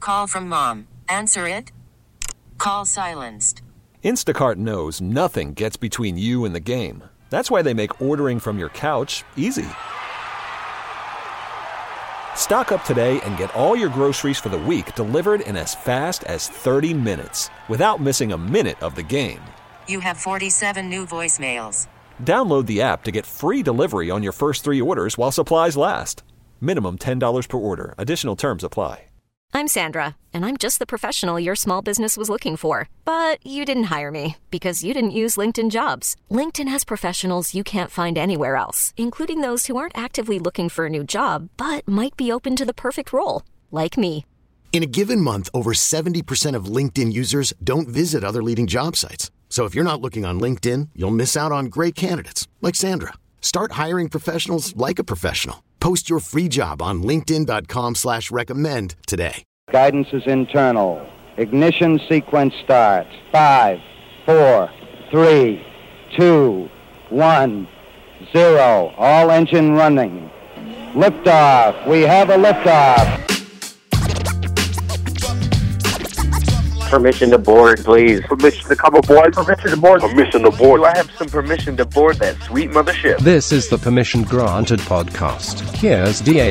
Call from mom. Answer it. Call silenced. Instacart knows nothing gets between you and the game. That's why they make ordering from your couch easy. Stock up today and get all your groceries for the week delivered in as fast as 30 minutes without missing a minute of the game. You have 47 new voicemails. Download the app to get free delivery on your first 3 orders while supplies last. Minimum $10 per order. Additional terms apply. I'm Sandra, and I'm just the professional your small business was looking for. But you didn't hire me because you didn't use LinkedIn Jobs. LinkedIn has professionals you can't find anywhere else, including those who aren't actively looking for a new job, but might be open to the perfect role, like me. In a given month, over 70% of LinkedIn users don't visit other leading job sites. So if you're not looking on LinkedIn, you'll miss out on great candidates like Sandra. Start hiring professionals like a professional. Post your free job on linkedin.com/recommend today. Guidance is internal. Ignition sequence starts. 5, 4, 3, 2, 1, 0. All engine running. Liftoff. We have a liftoff. Permission to board, please. Permission to come aboard. Permission to board. Permission to board. Do I have some permission to board that sweet mothership? This is the Permission Granted podcast. Here's DA.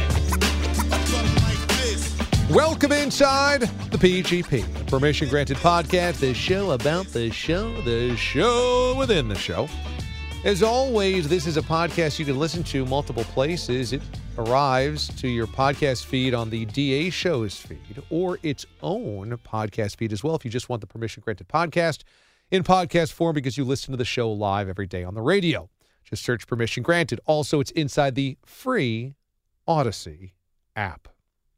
Welcome inside the PGP, the Permission Granted podcast, the show about the show within the show. As always, this is a podcast you can listen to multiple places. It arrives to your podcast feed on the DA Show's feed or its own podcast feed as well if you just want the Permission Granted podcast in podcast form because you listen to the show live every day on the radio. Just search Permission Granted. Also, it's inside the free Odyssey app.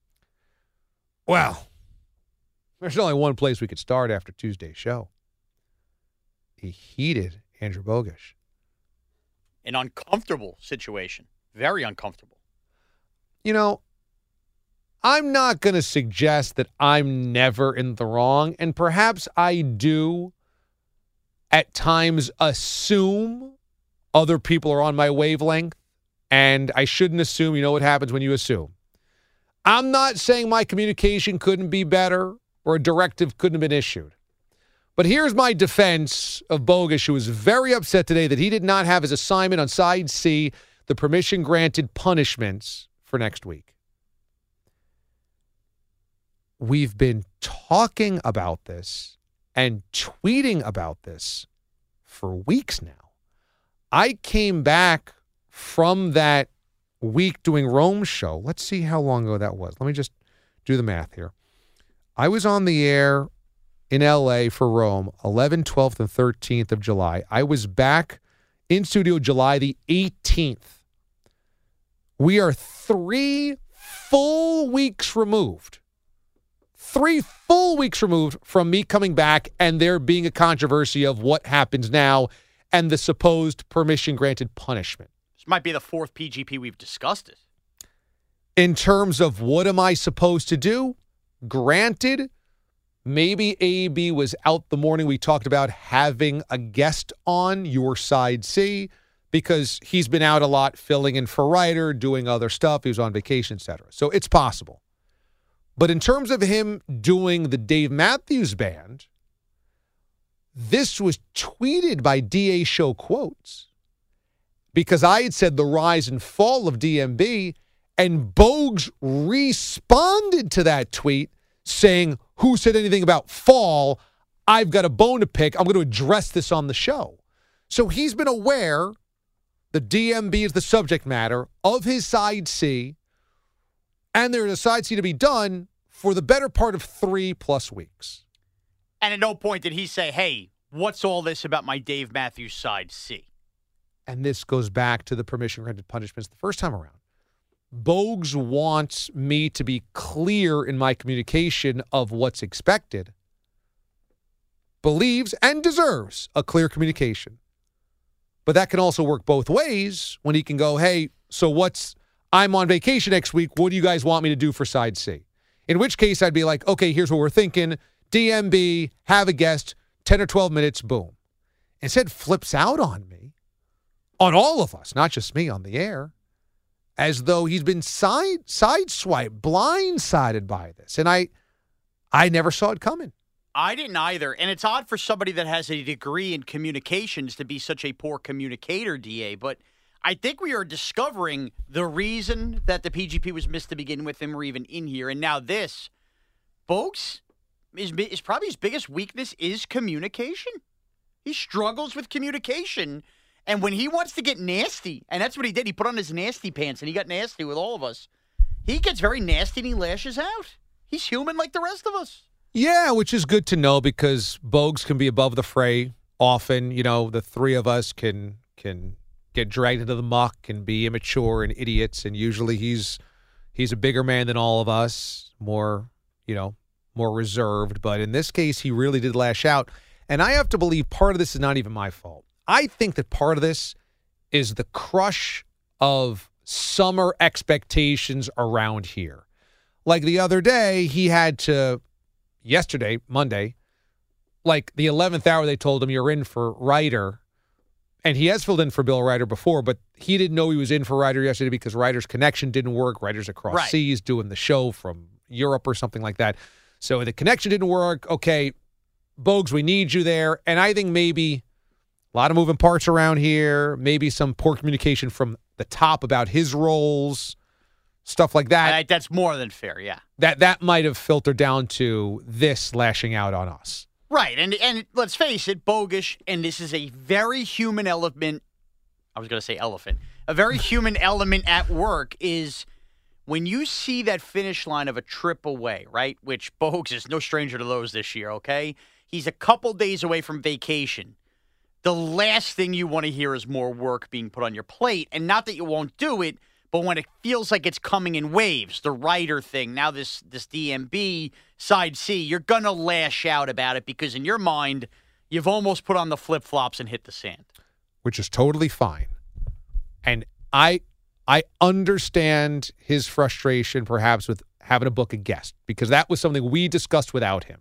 Well, there's only one place we could start after Tuesday's show. A heated Andrew Bogusch. An uncomfortable situation. Very uncomfortable. You know, I'm not going to suggest that I'm never in the wrong, and perhaps I do at times assume other people are on my wavelength, and I shouldn't assume. You know what happens when you assume. I'm not saying my communication couldn't be better or a directive couldn't have been issued. But here's my defense of Bogusch, who was very upset today that he did not have his assignment on Side C, the Permission Granted punishments for next week. We've been talking about this and tweeting about this for weeks now. I came back from that week doing Rome's show. Let's see how long ago that was. Let me just do the math here. I was on the air in L.A. for Rome, 11th, 12th, and 13th of July. I was back in studio July the 18th. We are 3 full weeks removed. 3 full weeks removed from me coming back and there being a controversy of what happens now and the supposed permission granted punishment. This might be the 4th PGP we've discussed it. In terms of what am I supposed to do? Granted, maybe AB was out the morning we talked about having a guest on your Side C because he's been out a lot filling in for Ryder, doing other stuff. He was on vacation, etc. So it's possible. But in terms of him doing the Dave Matthews Band, this was tweeted by DA Show Quotes because I had said the rise and fall of DMB, and Bogues responded to that tweet saying, who said anything about fall? I've got a bone to pick. I'm going to address this on the show. So he's been aware that DMB is the subject matter of his Side C, and there is a Side C to be done for the better part of 3+ weeks. And at no point did he say, hey, what's all this about my Dave Matthews Side C? And this goes back to the permission granted punishments the first time around. Bogues wants me to be clear in my communication of what's expected, believes and deserves a clear communication. But that can also work both ways when he can go, hey, so I'm on vacation next week. What do you guys want me to do for Side C? In which case I'd be like, okay, here's what we're thinking. DMB, have a guest, 10 or 12 minutes, boom. Instead flips out on me, on all of us, not just me on the air, as though he's been sideswiped, blindsided by this. And I I never saw it coming. I didn't either. And it's odd for somebody that has a degree in communications to be such a poor communicator, DA. But I think we are discovering the reason that the PGP was missed to begin with and we're even in here. And now this, folks, is probably his biggest weakness is communication. He struggles with communication. And when he wants to get nasty, and that's what he did, he put on his nasty pants and he got nasty with all of us. He gets very nasty and he lashes out. He's human like the rest of us. Yeah, which is good to know because Bogues can be above the fray often. You know, the three of us can get dragged into the muck and be immature and idiots, and usually he's a bigger man than all of us, more reserved. But in this case, he really did lash out. And I have to believe part of this is not even my fault. I think that part of this is the crush of summer expectations around here. Like the other day, he had to, yesterday, Monday, like the 11th hour, they told him you're in for Ryder. And he has filled in for Bill Ryder before, but he didn't know he was in for Ryder yesterday because Ryder's connection didn't work. Ryder's across seas doing the show from Europe or something like that. So the connection didn't work. Okay, Bogues, we need you there. And I think maybe a lot of moving parts around here, maybe some poor communication from the top about his roles, stuff like that. That's more than fair, yeah. That might have filtered down to this lashing out on us. Right, and let's face it, Bogusch, and this is a very human element. I was going to say elephant. A very human element at work is when you see that finish line of a trip away, right, which Bogusch is no stranger to those this year, okay? He's a couple days away from vacation. The last thing you want to hear is more work being put on your plate. And not that you won't do it, but when it feels like it's coming in waves, the Ryder thing, now this DMB, Side C, you're going to lash out about it because in your mind, you've almost put on the flip-flops and hit the sand. Which is totally fine. And I understand his frustration perhaps with having to book a guest because that was something we discussed without him.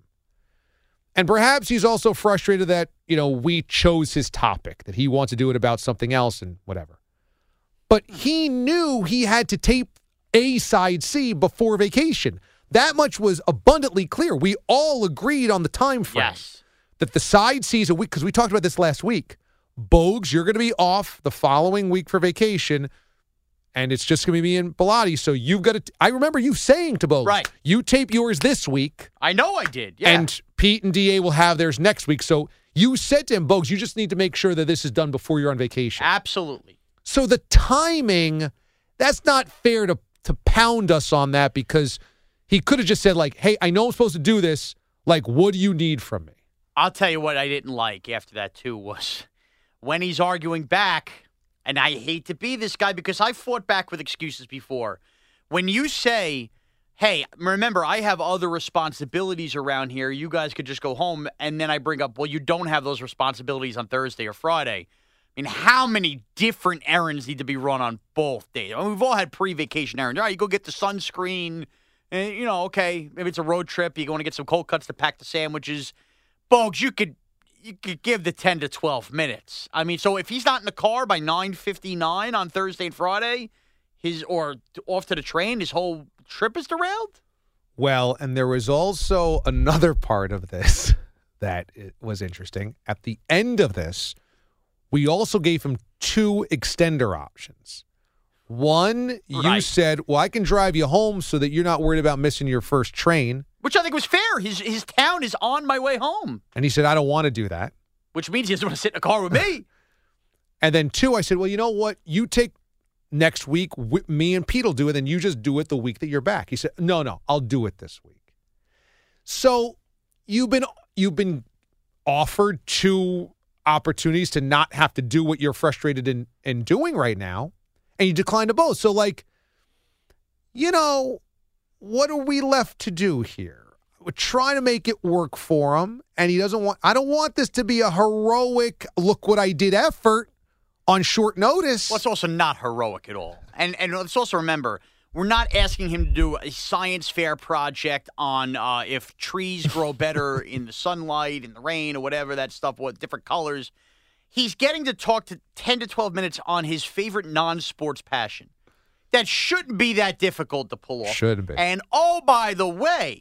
And perhaps he's also frustrated that, we chose his topic, that he wants to do it about something else and whatever. But he knew he had to tape a Side C before vacation. That much was abundantly clear. We all agreed on the time frame. Yes. That the Side C is a week, because we talked about this last week. Bogues, you're going to be off the following week for vacation, and it's just going to be me and Bilotti. So you've got to. I remember you saying to Bogues, right, you tape yours this week. I know I did, yeah. And Pete and DA will have theirs next week. So you said to him, Bogues, you just need to make sure that this is done before you're on vacation. Absolutely. So the timing, that's not fair to pound us on that because he could have just said, like, hey, I know I'm supposed to do this. Like, what do you need from me? I'll tell you what I didn't like after that, too, was when he's arguing back, and I hate to be this guy because I fought back with excuses before. When you say, hey, remember, I have other responsibilities around here. You guys could just go home. And then I bring up, well, you don't have those responsibilities on Thursday or Friday. I mean, how many different errands need to be run on both days? I mean, we've all had pre-vacation errands. All right, you go get the sunscreen. And, okay, maybe it's a road trip. You want to get some cold cuts to pack the sandwiches. Bogues, you could give the 10 to 12 minutes. I mean, so if he's not in the car by 9:59 on Thursday and Friday, or off to the train, his whole trip is derailed? Well, and there was also another part of this that was interesting. At the end of this, we also gave him 2 extender options. One, you said, well, I can drive you home so that you're not worried about missing your first train. Which I think was fair. His town is on my way home. And he said, I don't want to do that. Which means he doesn't want to sit in a car with me. And then 2, I said, well, you know what? You take next week, me and Pete will do it, and you just do it the week that you're back. He said, no, I'll do it this week. So you've been offered 2 opportunities to not have to do what you're frustrated in doing right now, and you declined to both. So, what are we left to do here? We're trying to make it work for him, and he doesn't want. I don't want this to be a heroic, look what I did effort on short notice. Well, it's also not heroic at all. And let's also remember, we're not asking him to do a science fair project on if trees grow better in the sunlight, in the rain, or whatever, that stuff, what different colors. He's getting to talk to 10 to 12 minutes on his favorite non-sports passion. That shouldn't be that difficult to pull off. Shouldn't be. And, oh, by the way,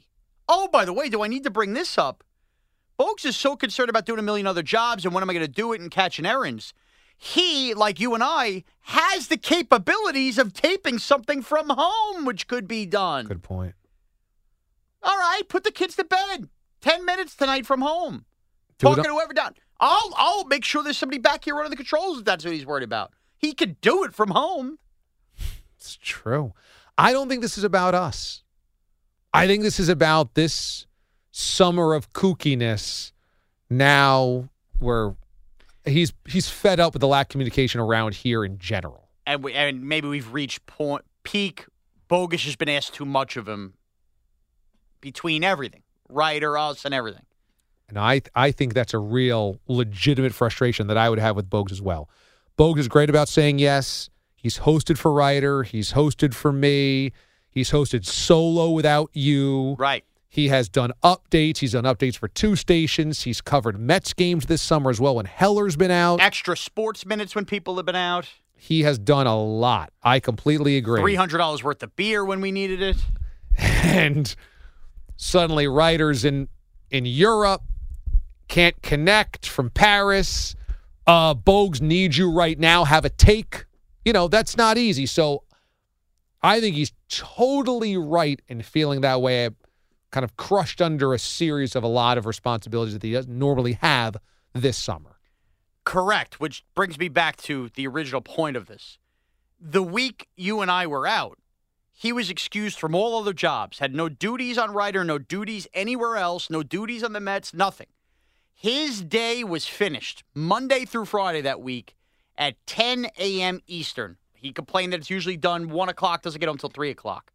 Oh, by the way, do I need to bring this up? Bogues is so concerned about doing a million other jobs and when am I going to do it and catching errands. He, like you and I, has the capabilities of taping something from home, which could be done. Good point. All right, put the kids to bed. 10 minutes tonight from home. Do Talking it to whoever down. I'll make sure there's somebody back here running the controls if that's what he's worried about. He could do it from home. It's true. I don't think this is about us. I think this is about this summer of kookiness now where he's fed up with the lack of communication around here in general. And maybe we've reached peak. Bogus has been asked too much of him between everything, Ryder, us, and everything. And I think that's a real legitimate frustration that I would have with Bogues as well. Bogues is great about saying yes. He's hosted for Ryder. He's hosted for me. He's hosted solo without you. Right. He has done updates. He's done updates for 2 stations. He's covered Mets games this summer as well when Heller's been out. Extra sports minutes when people have been out. He has done a lot. I completely agree. $300 worth of beer when we needed it. And suddenly Ryder's in Europe, can't connect from Paris. Bogues needs you right now, have a take. That's not easy. So I think he's totally right in feeling that way, kind of crushed under a series of a lot of responsibilities that he doesn't normally have this summer. Correct, which brings me back to the original point of this. The week you and I were out, he was excused from all other jobs, had no duties on Ryder, no duties anywhere else, no duties on the Mets, nothing. His day was finished Monday through Friday that week at 10 a.m. Eastern. He complained that it's usually done 1 o'clock, doesn't get home until 3 o'clock.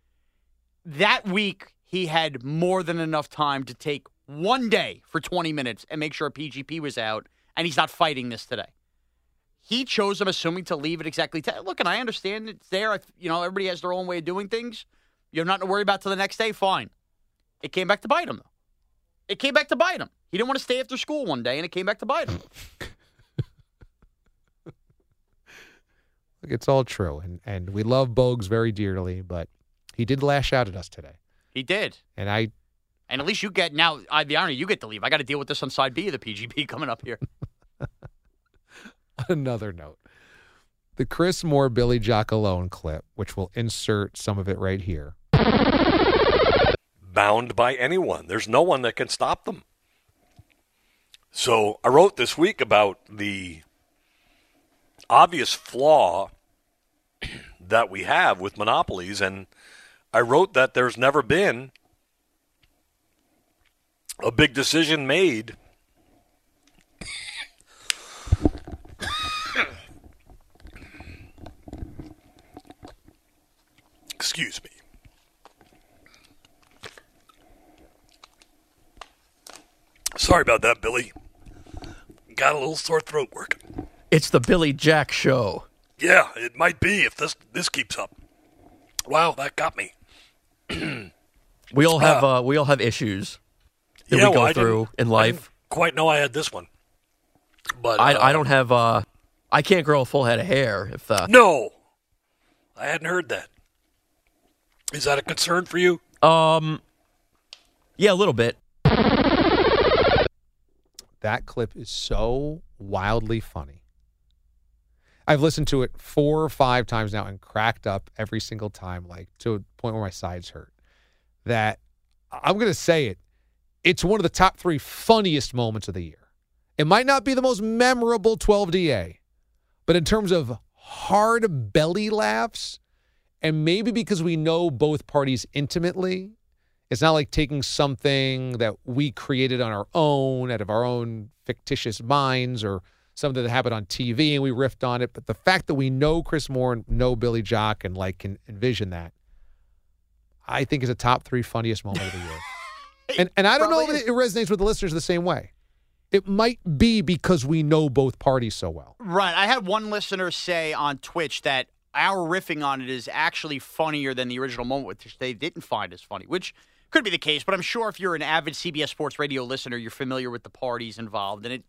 That week, he had more than enough time to take one day for 20 minutes and make sure PGP was out, and he's not fighting this today. He chose, I'm assuming, to leave at exactly 10. Look, and I understand it's there. Everybody has their own way of doing things. You have nothing to worry about till the next day, fine. It came back to bite him, though. It came back to bite him. He didn't want to stay after school one day, and it came back to bite him. It's all true, and we love Bogues very dearly, but he did lash out at us today. He did. And at least you get, now, the honor, you get to leave. I got to deal with this on side B of the PGP coming up here. Another note. The Chris Moore, Billy Jock Alone clip, which we'll insert some of it right here. Bound by anyone. There's no one that can stop them. So I wrote this week about the obvious flaw that we have with monopolies, and I wrote that there's never been a big decision made excuse me. Sorry about that, Billy. Got a little sore throat working. It's the Billy Jack Show. Yeah, it might be if this keeps up. Wow, that got me. We all have issues that we go through in life. I didn't quite know I had this one, but I don't have. I can't grow a full head of hair. No, I hadn't heard that. Is that a concern for you? Yeah, a little bit. That clip is so wildly funny. I've listened to it 4 or 5 times now and cracked up every single time, like to a point where my sides hurt. That I'm going to say it. It's one of the top 3 funniest moments of the year. It might not be the most memorable 12DA, but in terms of hard belly laughs, and maybe because we know both parties intimately, it's not like taking something that we created on our own, out of our own fictitious minds, or something that happened on TV and we riffed on it. But the fact that we know Chris Moore and know Billy Jock and can envision that, I think is a top 3 funniest moment of the year. and I don't know if it resonates with the listeners the same way. It might be because we know both parties so well. Right. I had one listener say on Twitch that our riffing on it is actually funnier than the original moment, which they didn't find as funny, which could be the case. But I'm sure if you're an avid CBS Sports Radio listener, you're familiar with the parties involved. And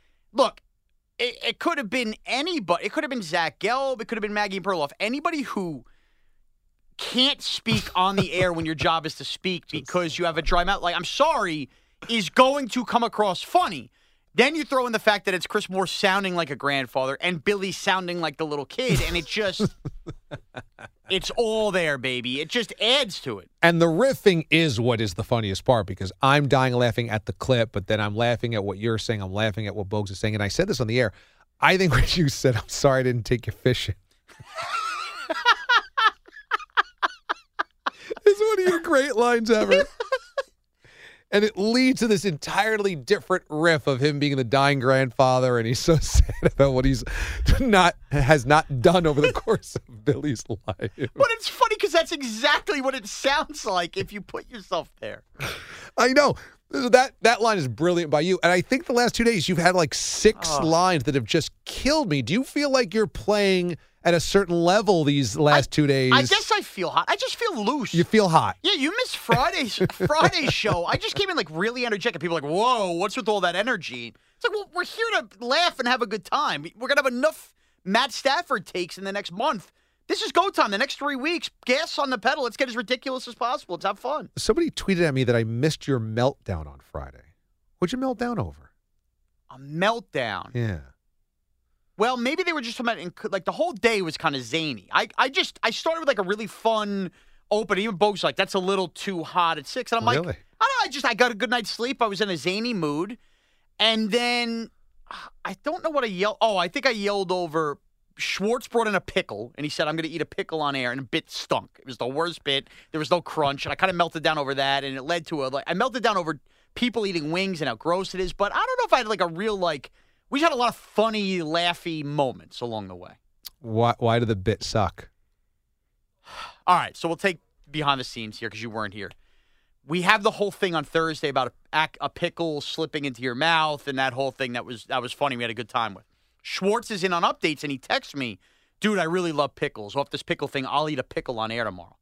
it could have been anybody. It could have been Zach Gelb. It could have been Maggie Perloff. Anybody who can't speak on the air when your job is to speak because you have a dry mouth. Like, I'm sorry, is going to come across funny. Then you throw in the fact that it's Chris Moore sounding like a grandfather and Billy sounding like the little kid, and it just, it's all there, baby. It just adds to it. And the riffing is what is the funniest part, because I'm dying laughing at the clip, but then I'm laughing at what you're saying. I'm laughing at what Bogues is saying. And I said this on the air. I think when you said, I'm sorry I didn't take you fishing. It's one of your great lines ever. And it leads to this entirely different riff of him being the dying grandfather, and he's so sad about what has not done over the course of Billy's life. But it's funny because that's exactly what it sounds like if you put yourself there. I know. That line is brilliant by you. And I think the last 2 days you've had like 6 lines that have just killed me. Do you feel like you're playing at a certain level these last 2 days? I guess I feel hot. I just feel loose. You feel hot. Yeah, you missed Friday's show. I just came in like really energetic. People are like, whoa, what's with all that energy? It's like, well, we're here to laugh and have a good time. We're going to have enough Matt Stafford takes in the next month. This is go time. The next 3 weeks, gas on the pedal. Let's get as ridiculous as possible. Let's have fun. Somebody tweeted at me that I missed your meltdown on Friday. What'd you melt down over? A meltdown? Yeah. Well, maybe they were just talking about, like, the whole day was kind of zany. I started with, like, a really fun opening. Even Bogues like, that's a little too hot at 6. And I'm really? Like, I don't know. I got a good night's sleep. I was in a zany mood. And then, I don't know what I yelled. Oh, I think I yelled over, Schwartz brought in a pickle, and he said, I'm going to eat a pickle on air, and a bit stunk. It was the worst bit. There was no crunch, and I kind of melted down over that, and it led to I melted down over people eating wings and how gross it is. But I don't know if I had, like, a real, like, we just had a lot of funny, laughy moments along the way. Why did the bit suck? All right, so we'll take behind the scenes here because you weren't here. We have the whole thing on Thursday about a pickle slipping into your mouth and that whole thing that was funny. We had a good time with. Schwartz is in on updates, and he texts me, dude, I really love pickles. Off this pickle thing, I'll eat a pickle on air tomorrow.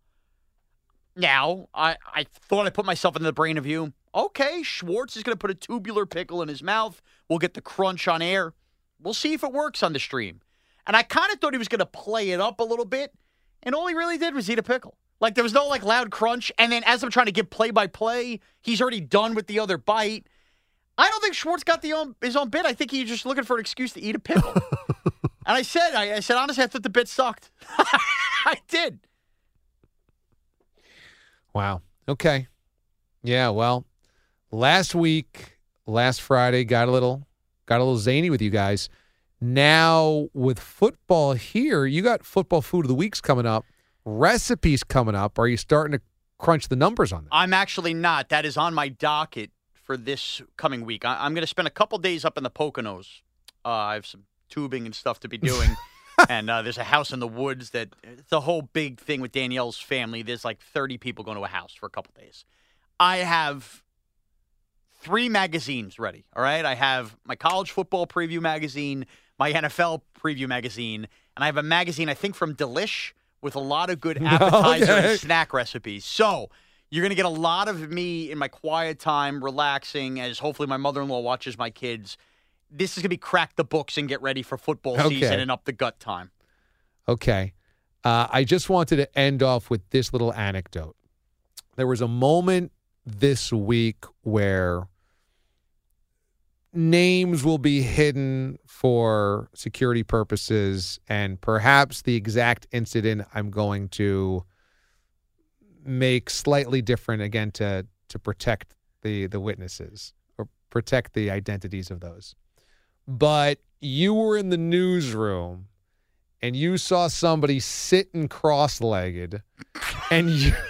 Now, I thought I put myself in the brain of you. Okay, Schwartz is going to put a tubular pickle in his mouth. We'll get the crunch on air. We'll see if it works on the stream. And I kind of thought he was going to play it up a little bit, and all he really did was eat a pickle. Like, there was no, like, loud crunch, and then as I'm trying to give play-by-play, he's already done with the other bite. I don't think Schwartz got his own bit. I think he's just looking for an excuse to eat a pickle. And I said, honestly, I thought the bit sucked. I did. Wow. Okay. Yeah, well, last Friday, got a little zany with you guys. Now, with football here, you got football food of the weeks coming up, recipes coming up. Are you starting to crunch the numbers on that? I'm actually not. That is on my docket for this coming week. I'm going to spend a couple days up in the Poconos. I have some tubing and stuff to be doing. And there's a house in the woods that it's a whole big thing with Danielle's family. There's like 30 people going to a house for a couple days. I have 3 magazines ready, all right? I have my college football preview magazine, my NFL preview magazine, and I have a magazine, I think, from Delish with a lot of good appetizer and snack recipes. So you're going to get a lot of me in my quiet time, relaxing, as hopefully my mother-in-law watches my kids. This is going to be crack the books and get ready for football season and up the gut time. Okay. I just wanted to end off with this little anecdote. There was a moment this week where names will be hidden for security purposes, and perhaps the exact incident I'm going to make slightly different, again, to protect the witnesses or protect the identities of those. But you were in the newsroom and you saw somebody sitting cross-legged and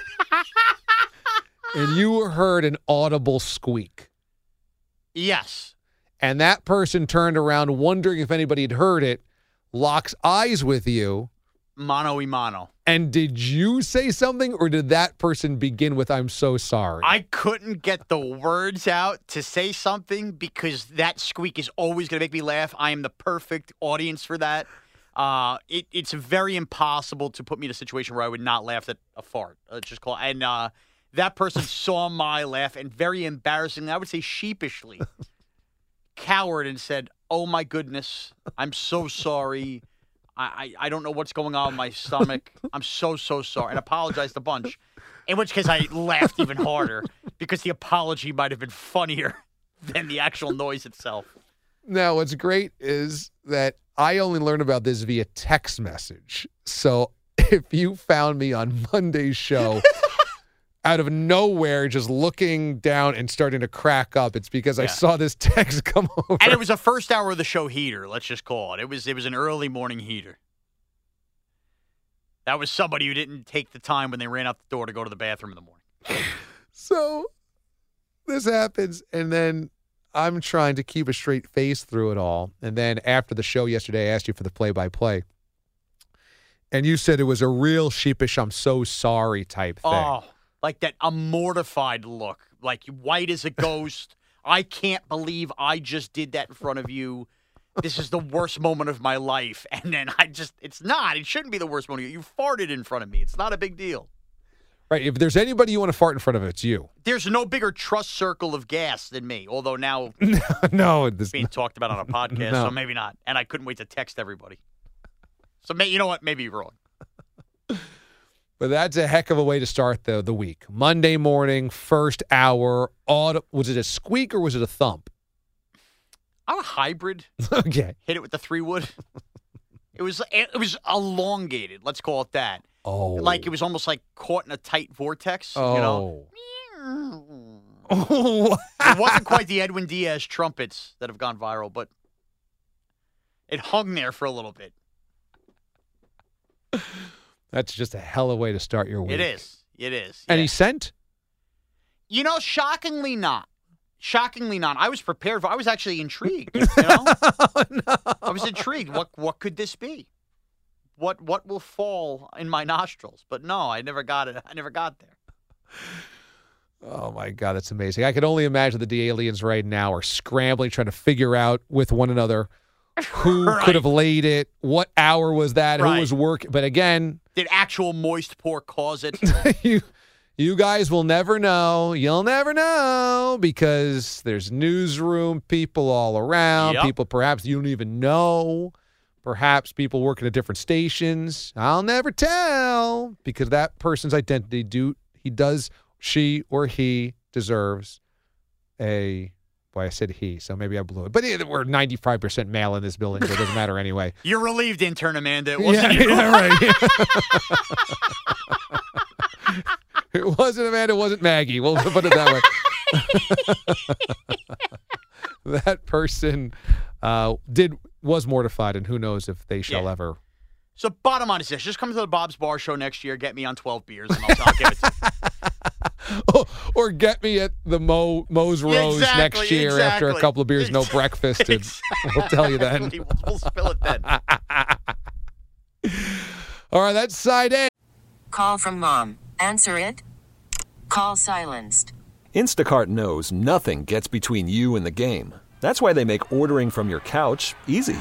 you heard an audible squeak. Yes. And that person turned around wondering if anybody had heard it, locks eyes with you. Mano y mano. And did you say something, or did that person begin with, I'm so sorry? I couldn't get the words out to say something because that squeak is always going to make me laugh. I am the perfect audience for that. It's very impossible to put me in a situation where I would not laugh at a fart. And that person saw my laugh and very embarrassingly, I would say sheepishly, cowered and said, oh, my goodness, I'm so sorry. I don't know what's going on with my stomach. I'm so sorry. And apologized a bunch. In which case I laughed even harder because the apology might have been funnier than the actual noise itself. Now, what's great is that I only learned about this via text message. So if you found me on Monday's show out of nowhere just looking down and starting to crack up, it's because I saw this text come over. And it was a first hour of the show heater, let's just call it. It was an early morning heater. That was somebody who didn't take the time when they ran out the door to go to the bathroom in the morning. So this happens, and then I'm trying to keep a straight face through it all. And then after the show yesterday, I asked you for the play-by-play. And you said it was a real sheepish, I'm so sorry type thing. Oh, like that a mortified look, like white as a ghost. I can't believe I just did that in front of you. This is the worst moment of my life. And then it shouldn't be the worst moment. You farted in front of me. It's not a big deal. Right. If there's anybody you want to fart in front of, it's you. There's no bigger trust circle of gas than me, although now it's being talked about on a podcast, so maybe not. And I couldn't wait to text everybody. So you know what? Maybe you're wrong. But that's a heck of a way to start the week. Monday morning, first hour. Was it a squeak or was it a thump? I'm a hybrid. Okay. Hit it with the 3-wood. It was elongated. Let's call it that. Oh. Like it was almost like caught in a tight vortex. Oh. You know? It wasn't quite the Edwin Diaz trumpets that have gone viral, but it hung there for a little bit. That's just a hell of a way to start your week. It is. Any scent? You know, shockingly not. I was prepared. I was actually intrigued. You know? No. I was intrigued. What could this be? What will fall in my nostrils? But no, I never got it. I never got there. Oh, my God, that's amazing. I can only imagine that the aliens right now are scrambling, trying to figure out with one another who could have laid it, what hour was that, who was working. But again... Did actual moist pork cause it? You guys will never know. You'll never know because there's newsroom people all around, people perhaps you don't even know, perhaps people working at different stations. I'll never tell because that person's identity, she or he deserves a... Well, I said he, so maybe I blew it. But we're 95% male in this building, so it doesn't matter anyway. You're relieved, intern Amanda. It wasn't you. Yeah, right. It wasn't Amanda. It wasn't Maggie. We'll put it that way. That person was mortified, and who knows if they shall ever. So bottom line is this. Just come to the Bob's Bar Show next year. Get me on 12 beers, and I'll give it to you. Or get me at the Moe's Rose next year after a couple of beers, no breakfast. And we'll tell you then. We'll spill it then. All right, that's side A. Call from mom. Answer it. Call silenced. Instacart knows nothing gets between you and the game. That's why they make ordering from your couch easy.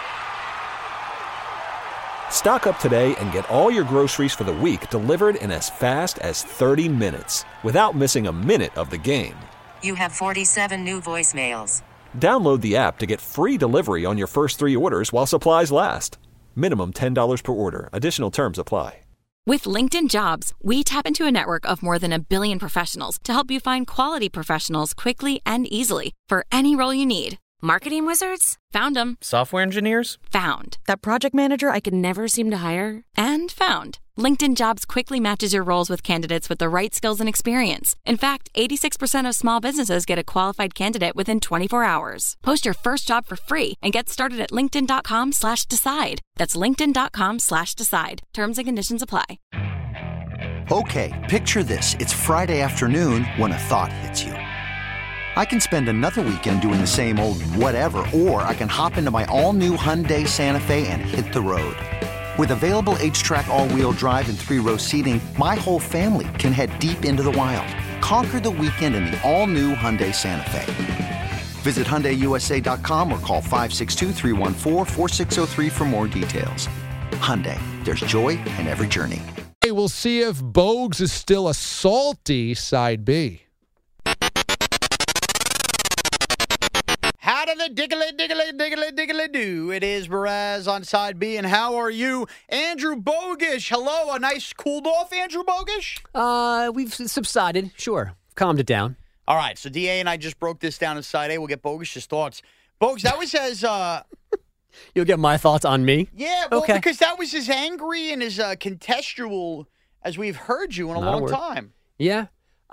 Stock up today and get all your groceries for the week delivered in as fast as 30 minutes without missing a minute of the game. You have 47 new voicemails. Download the app to get free delivery on your first 3 orders while supplies last. Minimum $10 per order. Additional terms apply. With LinkedIn Jobs, we tap into a network of more than 1 billion professionals to help you find quality professionals quickly and easily for any role you need. Marketing wizards? Found them. Software engineers? Found. That project manager I could never seem to hire? And found. LinkedIn Jobs quickly matches your roles with candidates with the right skills and experience. In fact, 86% of small businesses get a qualified candidate within 24 hours. Post your first job for free and get started at linkedin.com/decide. That's linkedin.com/decide. Terms and conditions apply. Okay, picture this. It's Friday afternoon when a thought hits you. I can spend another weekend doing the same old whatever, or I can hop into my all-new Hyundai Santa Fe and hit the road. With available H-Track all-wheel drive and 3-row seating, my whole family can head deep into the wild. Conquer the weekend in the all-new Hyundai Santa Fe. Visit HyundaiUSA.com or call 562-314-4603 for more details. Hyundai, there's joy in every journey. Hey, we'll see if Bogues is still a salty side B. How out of the diggly-do. It is Mraz on side B, and how are you? Andrew Bogish, hello. A nice cooled off, Andrew Bogish? We've subsided, sure. Calmed it down. All right, so DA and I just broke this down in side A. We'll get Bogish's thoughts. Bogish, that was as... You'll get my thoughts on me? Yeah, well, okay. Because that was as angry and as contextual as we've heard you in a long time. Yeah.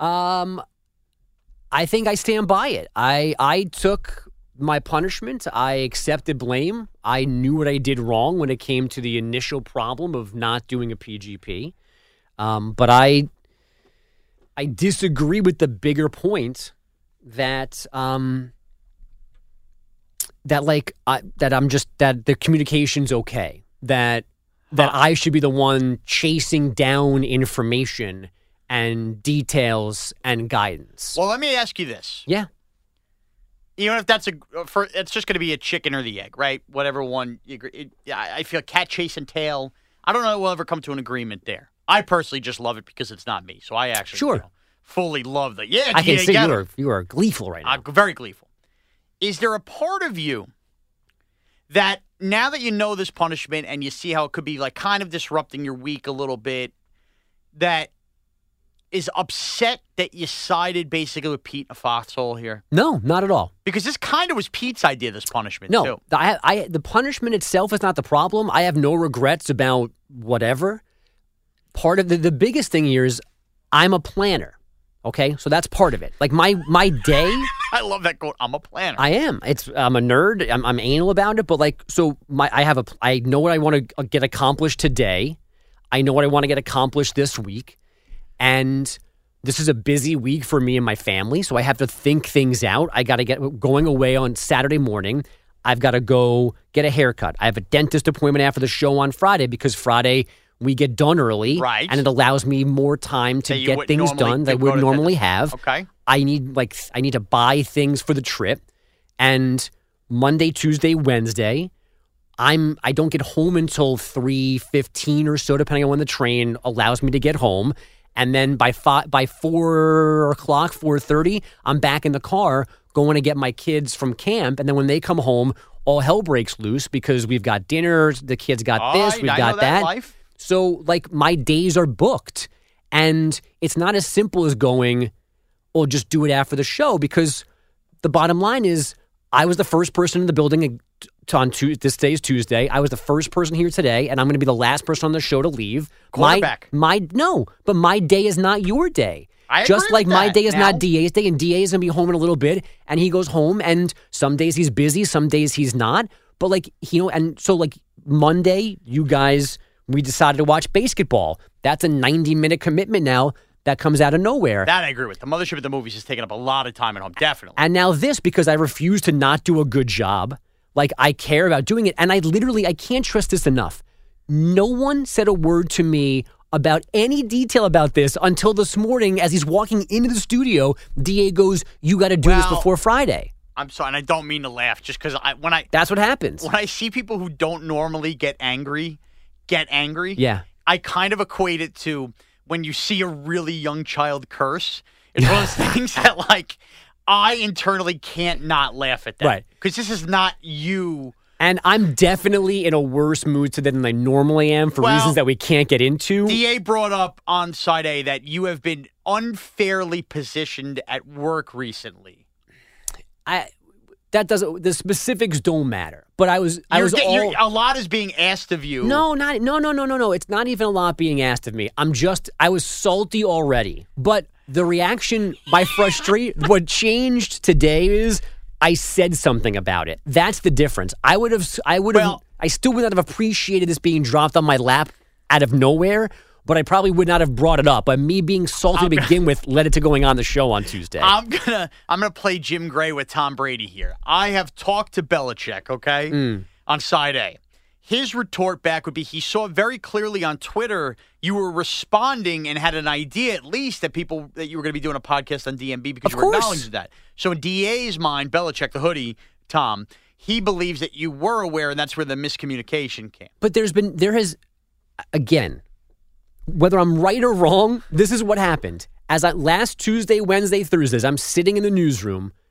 I think I stand by it. I took my punishment. I accepted blame. I knew what I did wrong when it came to the initial problem of not doing a PGP. But I disagree with the bigger point that that the communication's okay. That I should be the one chasing down information and details and guidance. Well, let me ask you this. Yeah. Even if it's just going to be a chicken or the egg, right? Whatever one. I feel cat chase and tail. I don't know if we'll ever come to an agreement there. I personally just love it because it's not me. So I actually fully love the I can see you are gleeful right now. I'm very gleeful. Is there a part of you that now that you know this punishment and you see how it could be like kind of disrupting your week a little bit, that is upset that you sided basically with Pete in a foxhole here? No, not at all. Because this kind of was Pete's idea, this punishment, too. No, the punishment itself is not the problem. I have no regrets about whatever. Part of the biggest thing here is I'm a planner, okay? So that's part of it. Like my day... I love that quote, I'm a planner. I am. I'm a nerd. I'm anal about it, but I know what I want to get accomplished today. I know what I want to get accomplished this week. And this is a busy week for me and my family, so I have to think things out. I got to get going away on Saturday morning. I've got to go get a haircut. I have a dentist appointment after the show on Friday because Friday we get done early, right? And it allows me more time to get things done that I would normally have. Okay. I need to buy things for the trip, and Monday, Tuesday, Wednesday, I don't get home until 3:15 or so, depending on when the train allows me to get home. And then by 4 o'clock, 4:30, I'm back in the car going to get my kids from camp. And then when they come home, all hell breaks loose because we've got dinner, the kids got this, we've got that. Life. So, my days are booked. And it's not as simple as going, oh, just do it after the show, because the bottom line is I was the first person in the building this day is Tuesday. I was the first person here today, and I'm going to be the last person on the show to leave. Quarterback. But my day is not your day. Just like my day is not DA's day, and DA is going to be home in a little bit, and he goes home, and some days he's busy, some days he's not. But and so Monday, you guys, we decided to watch basketball. That's a 90-minute commitment now that comes out of nowhere. That I agree with. The mothership at the movies has taken up a lot of time at home, definitely. And now this, because I refuse to not do a good job. I care about doing it. And I can't stress this enough. No one said a word to me about any detail about this until this morning as he's walking into the studio. DA goes, you got to do this before Friday. I'm sorry, and I don't mean to laugh, just because that's what happens. When I see people who don't normally get angry, yeah, I kind of equate it to when you see a really young child curse. It's one of those things that, I internally can't not laugh at that. Right. Because this is not you. And I'm definitely in a worse mood today than I normally am for reasons that we can't get into. DA brought up on side A that you have been unfairly positioned at work recently. The specifics don't matter. But a lot is being asked of you. No. It's not even a lot being asked of me. I was salty already. But the reaction by frustration, what changed today is I said something about it. That's the difference. I still would not have appreciated this being dropped on my lap out of nowhere, but I probably would not have brought it up. But me being salty to begin with led it to going on the show on Tuesday. I'm gonna play Jim Gray with Tom Brady here. I have talked to Belichick, okay, on side A. His retort back would be he saw very clearly on Twitter you were responding and had an idea at least that you were going to be doing a podcast on DMB because you were acknowledging that. So in DA's mind, Belichick, the hoodie, Tom, he believes that you were aware, and that's where the miscommunication came. But again, whether I'm right or wrong, this is what happened. Last Tuesday, Wednesday, Thursdays, I'm sitting in the newsroom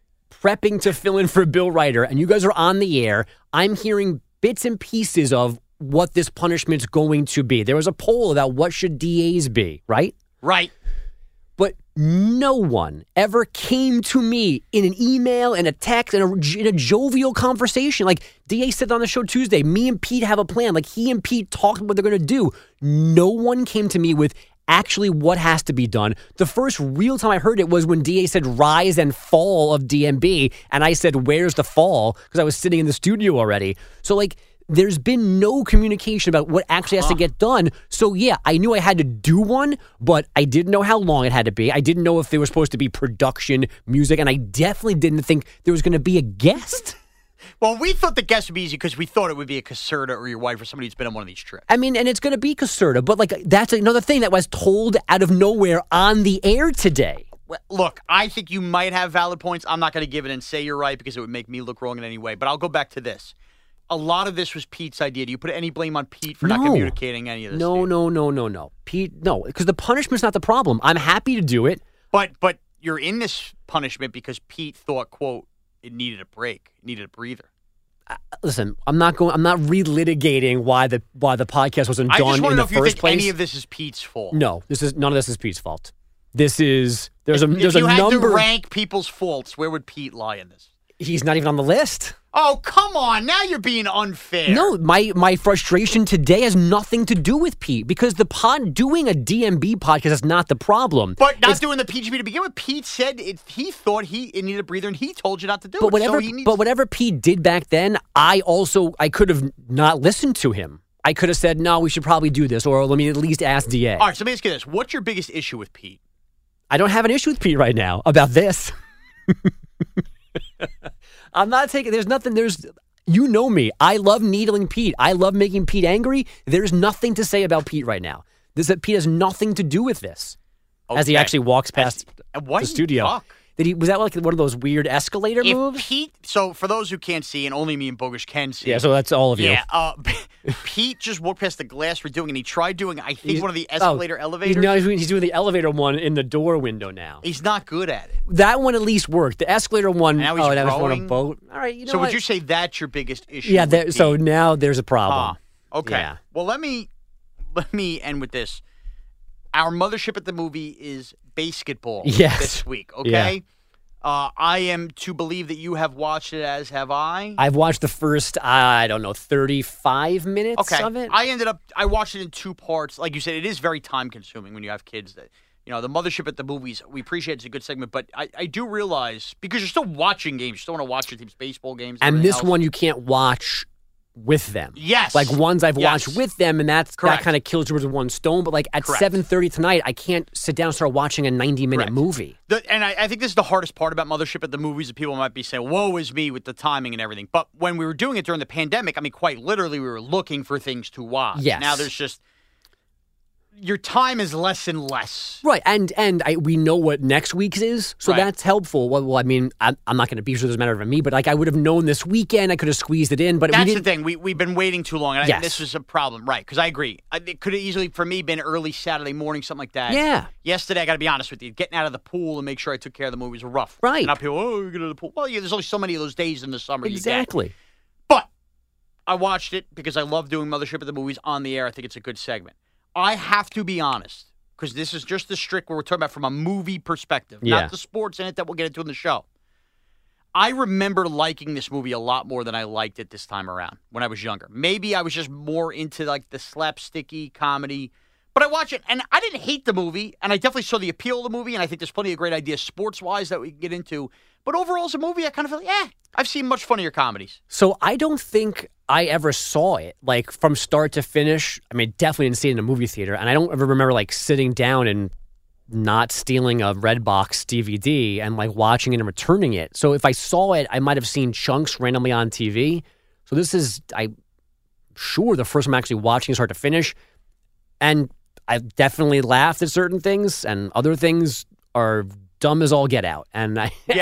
prepping to fill in for Bill Ryder, and you guys are on the air, I'm hearing bits and pieces of what this punishment's going to be. There was a poll about what should DAs be, right? Right. But no one ever came to me in an email, in a text, in a jovial conversation. Like, DA said on the show Tuesday, me and Pete have a plan. Like, he and Pete talked about what they're going to do. No one came to me with actually what has to be done. The first real time I heard it was when DA said rise and fall of DMB, and I said, where's the fall? Because I was sitting in the studio already. So, like, there's been no communication about what actually has to get done. So, yeah, I knew I had to do one, but I didn't know how long it had to be. I didn't know if there was supposed to be production, music, and I definitely didn't think there was going to be a guest. Well, we thought the guest would be easy because we thought it would be a Caserta or your wife or somebody who's been on one of these trips. I mean, and it's going to be Caserta, but like that's another thing that was told out of nowhere on the air today. Well, look, I think you might have valid points. I'm not going to give it and say you're right because it would make me look wrong in any way. But I'll go back to this. A lot of this was Pete's idea. Do you put any blame on Pete for not communicating any of this? No. Pete, no, because the punishment's not the problem. I'm happy to do it. But you're in this punishment because Pete thought, quote, it needed a break, it needed a breather. Listen, I'm not relitigating why the podcast wasn't done in the first place. I just want to know if you think any of this is Pete's fault. No, none of this is Pete's fault. There's if a you had number. to rank people's faults, where would Pete lie in this? He's not even on the list. Oh, come on. Now you're being unfair. No, my frustration today has nothing to do with Pete because doing a DMB podcast is not the problem. But not doing the PGB to begin with. Pete said he thought it needed a breather and he told you not to do it. But whatever Pete did back then, I could have not listened to him. I could have said, no, we should probably do this, or let me at least ask DA. All right, so let me ask you this. What's your biggest issue with Pete? I don't have an issue with Pete right now about this. I'm not taking, you know me. I love needling Pete. I love making Pete angry. There's nothing to say about Pete right now. Pete has nothing to do with this. Okay. As he actually walks past the studio. Was that like one of those weird escalator moves? So for those who can't see, and only me and Bogusch can see. Yeah, so that's all of you. Yeah, Pete just walked past the glass we're doing, and he tried doing, I think, one of the escalator elevators. He's doing the elevator one in the door window now. He's not good at it. That one at least worked. The escalator one, now he's that was on a boat. All right, so would you say that's your biggest issue? Yeah, so now there's a problem. Okay. Yeah. Well, let me end with this. Our mothership at the movie is basketball this week, okay? Yeah. I am to believe that you have watched it, as have I. I've watched the first, 35 minutes of it. I watched it in two parts. Like you said, it is very time-consuming when you have kids. That, the mothership at the movies, we appreciate it's a good segment, but I do realize, because you're still watching games, you still want to watch your team's baseball games. And this one you can't watch with them. Yes. Like ones I've watched with them, and that kind of kills you with one stone. But like at 7:30 tonight, I can't sit down and start watching a 90-minute movie. And I think this is the hardest part about Mothership at the movies, that people might be saying, woe is me with the timing and everything. But when we were doing it during the pandemic, I mean, quite literally, we were looking for things to watch. Yes. Now there's just... your time is less and less. Right, and we know what next week's is, so that's helpful. Well, I mean, I'm not going to be sure it doesn't matter for me, but like I would have known this weekend, I could have squeezed it in, but that's we the thing. We've been waiting too long, and this was a problem, right? Because I agree. It could have easily, for me, been early Saturday morning, something like that. Yeah. Yesterday, I got to be honest with you, getting out of the pool and make sure I took care of the movies were rough. Right. And up here, you're going to the pool. Well, yeah, there's only so many of those days in the summer. Exactly. You get. But I watched it because I love doing Mothership at the movies on the air. I think it's a good segment. I have to be honest, because this is just the strict what we're talking about from a movie perspective, not the sports in it that we'll get into in the show. I remember liking this movie a lot more than I liked it this time around when I was younger. Maybe I was just more into like the slapsticky comedy, but I watched it and I didn't hate the movie, and I definitely saw the appeal of the movie, and I think there's plenty of great ideas sports-wise that we can get into. But overall, as a movie, I kind of feel like, I've seen much funnier comedies. So I don't think I ever saw it, like, from start to finish. I mean, definitely didn't see it in a movie theater, and I don't ever remember, like, sitting down and not stealing a Redbox DVD and, like, watching it and returning it. So if I saw it, I might have seen chunks randomly on TV. So this is, I'm sure, the first time I'm actually watching it start to finish. And I've definitely laughed at certain things, and other things are dumb as all get out, and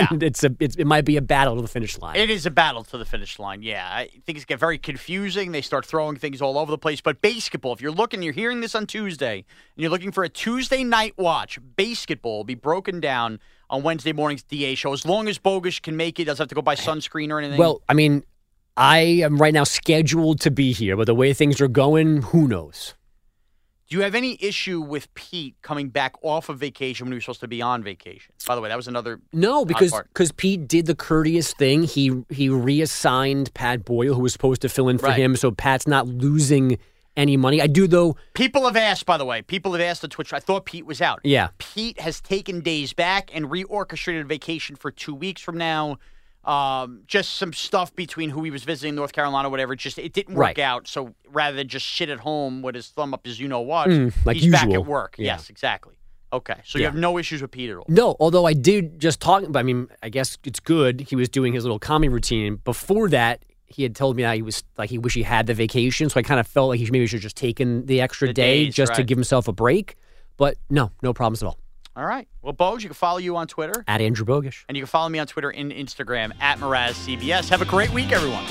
it might be a battle to the finish line. It is a battle to the finish line, yeah. I think it's get very confusing. They start throwing things all over the place. But basketball, if you're hearing this on Tuesday, and you're looking for a Tuesday night watch, basketball will be broken down on Wednesday morning's DA show. As long as Bogusch can make it, doesn't have to go buy sunscreen or anything. Well, I mean, I am right now scheduled to be here, but the way things are going, who knows? Do you have any issue with Pete coming back off of vacation when he was supposed to be on vacation? By the way, that was another No, because Pete did the courteous thing. He reassigned Pat Boyle, who was supposed to fill in for him, so Pat's not losing any money. I do, though. People have asked, by the way. People have asked on Twitch. I thought Pete was out. Yeah. Pete has taken days back and reorchestrated a vacation for 2 weeks from now. Just some stuff between who he was visiting, North Carolina, whatever. It didn't work out. So rather than just sit at home with his thumb up his you-know-what, he's back at work. Yeah. Yes, exactly. Okay, so you have no issues with Pete at all? No, although I did just talk, but I mean, I guess it's good. He was doing his little comedy routine. Before that, he had told me that he was like, he wished he had the vacation. So I kind of felt like he maybe should have just taken the extra day just to give himself a break. But no problems at all. All right. Well, Bogues, you can follow you on Twitter. At Andrew Bogusch. And you can follow me on Twitter and Instagram at MrazCBS. Have a great week, everyone.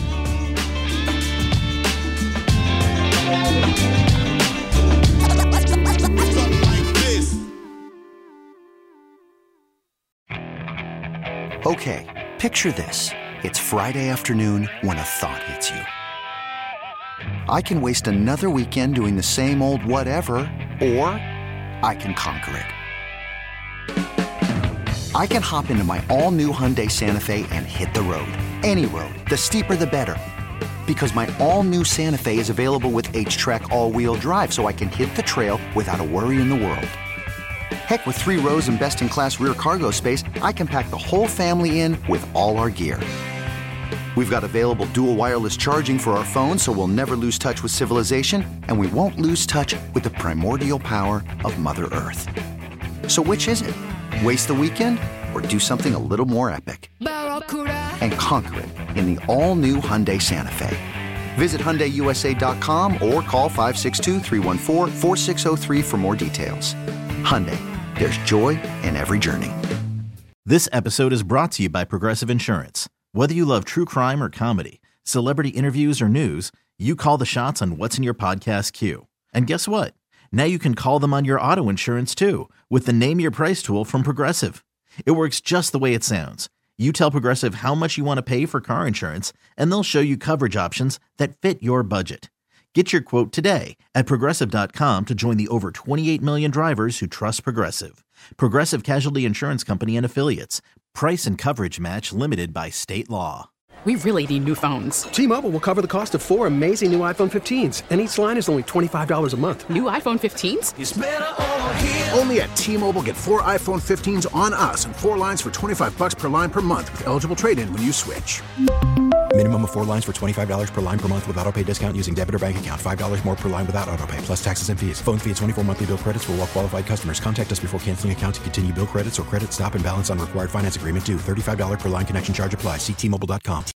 Okay, picture this. It's Friday afternoon when a thought hits you. I can waste another weekend doing the same old whatever, or I can conquer it. I can hop into my all-new Hyundai Santa Fe and hit the road. Any road. The steeper, the better. Because my all-new Santa Fe is available with H-Track all-wheel drive, so I can hit the trail without a worry in the world. Heck, with 3 rows and best-in-class rear cargo space, I can pack the whole family in with all our gear. We've got available dual wireless charging for our phones, so we'll never lose touch with civilization, and we won't lose touch with the primordial power of Mother Earth. So which is it? Waste the weekend or do something a little more epic? And conquer it in the all-new Hyundai Santa Fe. Visit HyundaiUSA.com or call 562-314-4603 for more details. Hyundai, there's joy in every journey. This episode is brought to you by Progressive Insurance. Whether you love true crime or comedy, celebrity interviews or news, you call the shots on what's in your podcast queue. And guess what? Now you can call them on your auto insurance too with the Name Your Price tool from Progressive. It works just the way it sounds. You tell Progressive how much you want to pay for car insurance, and they'll show you coverage options that fit your budget. Get your quote today at Progressive.com to join the over 28 million drivers who trust Progressive. Progressive Casualty Insurance Company and Affiliates. Price and coverage match limited by state law. We really need new phones. T-Mobile will cover the cost of 4 amazing new iPhone 15s, and each line is only $25 a month. New iPhone 15s? It's better over here. Only at T-Mobile, get 4 iPhone 15s on us and 4 lines for $25 per line per month with eligible trade-in when you switch. Minimum of 4 lines for $25 per line per month with autopay discount using debit or bank account. $5 more per line without autopay, plus taxes and fees. Phone fee at 24 monthly bill credits for well-qualified customers. Contact us before canceling account to continue bill credits or credit stop and balance on required finance agreement due. $35 per line connection charge applies. See T-Mobile.com.